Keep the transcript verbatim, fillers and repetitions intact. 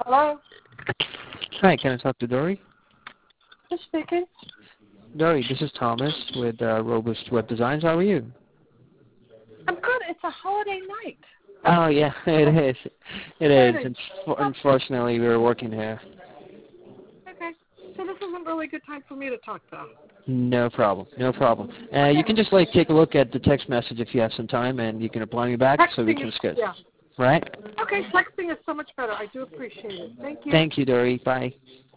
Hello? Hi, can I talk to Dory? Who's speaking? Dory, this is Thomas with uh, Robust Web Designs. How are you? I'm good. It's a holiday night. Oh, yeah, it is. It is. Friday. Unf- Unfortunately, we were working here. Okay. So this isn't really a good time for me to talk, though. No problem. No problem. Uh, you Okay. can just, like, take a look at the text message if you have some time, and you can reply me back so we Texting can is, discuss. yeah. Right? Okay, texting is so much better. I do appreciate it. Thank you. Thank you, Dory. Bye.